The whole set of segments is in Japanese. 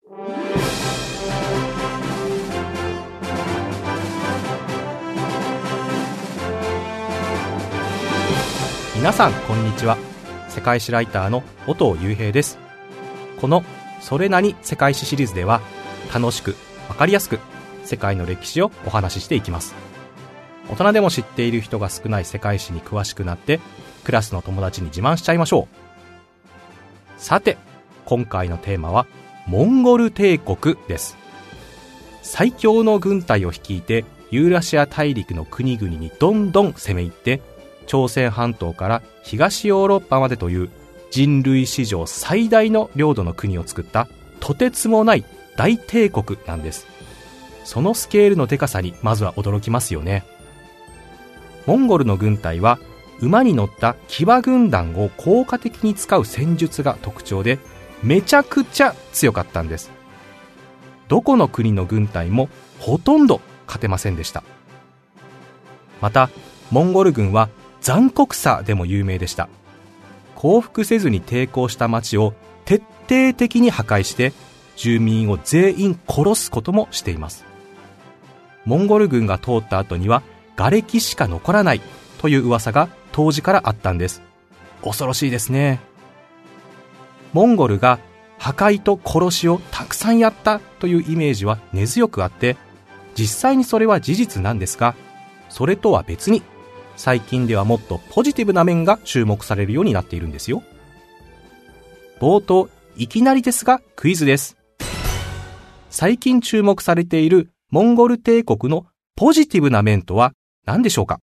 皆さんこんにちは。世界史ライターの音尾雄平です。このそれなに世界史シリーズでは、楽しくわかりやすく世界の歴史をお話ししていきます。大人でも知っている人が少ない世界史に詳しくなって、クラスの友達に自慢しちゃいましょう。さて、今回のテーマはモンゴル帝国です。最強の軍隊を率いてユーラシア大陸の国々にどんどん攻め入って、朝鮮半島から東ヨーロッパまでという人類史上最大の領土の国を作ったとてつもない大帝国なんです。そのスケールのでかさにまずは驚きますよね。モンゴルの軍隊は馬に乗った騎馬軍団を効果的に使う戦術が特徴で、めちゃくちゃ強かったんです。どこの国の軍隊もほとんど勝てませんでした。またモンゴル軍は残酷さでも有名でした。降伏せずに抵抗した町を徹底的に破壊して住民を全員殺すこともしています。モンゴル軍が通った後には瓦礫しか残らないという噂が当時からあったんです。恐ろしいですね。モンゴルが破壊と殺しをたくさんやったというイメージは根強くあって、実際にそれは事実なんですが、それとは別に最近ではもっとポジティブな面が注目されるようになっているんですよ。冒頭いきなりですがクイズです。最近注目されているモンゴル帝国のポジティブな面とは何でしょうか？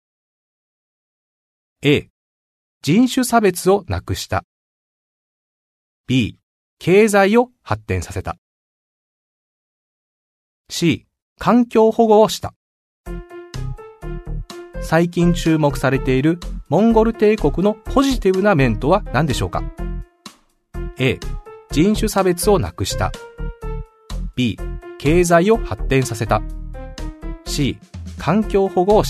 A、人種差別をなくした。 B、経済を発展させた。 C、環境保護をした。最近注目されているモンゴル帝国のポジティブな面とは何でしょうか？ A、人種差別をなくした。 B、経済を発展させた。 C、環境保護をした。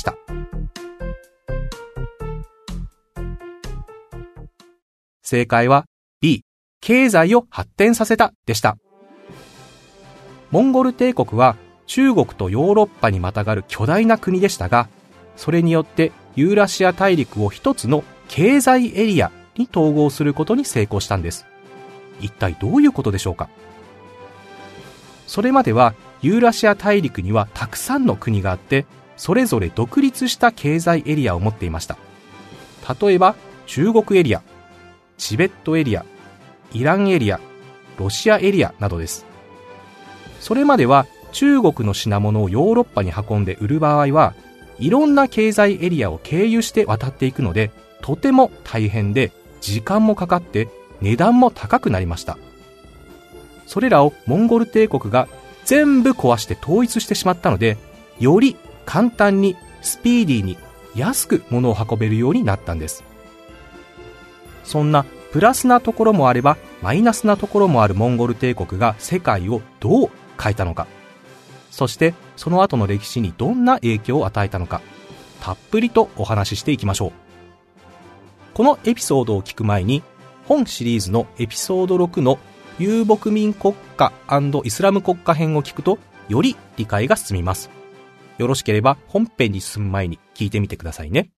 正解は B、経済を発展させたでした。モンゴル帝国は中国とヨーロッパにまたがる巨大な国でしたが、それによってユーラシア大陸を一つの経済エリアに統合することに成功したんです。一体どういうことでしょうか？それまではユーラシア大陸にはたくさんの国があって、それぞれ独立した経済エリアを持っていました。例えば中国エリア、チベットエリア、イランエリア、ロシアエリアなどです。それまでは中国の品物をヨーロッパに運んで売る場合は、いろんな経済エリアを経由して渡っていくので、とても大変で時間もかかって値段も高くなりました。それらをモンゴル帝国が全部壊して統一してしまったので、より簡単にスピーディーに安く物を運べるようになったんです。そんなプラスなところもあればマイナスなところもあるモンゴル帝国が世界をどう変えたのか、そしてその後の歴史にどんな影響を与えたのか、たっぷりとお話ししていきましょう。このエピソードを聞く前に、本シリーズのエピソード6の遊牧民国家&イスラム国家編を聞くと、より理解が進みます。よろしければ本編に進む前に聞いてみてくださいね。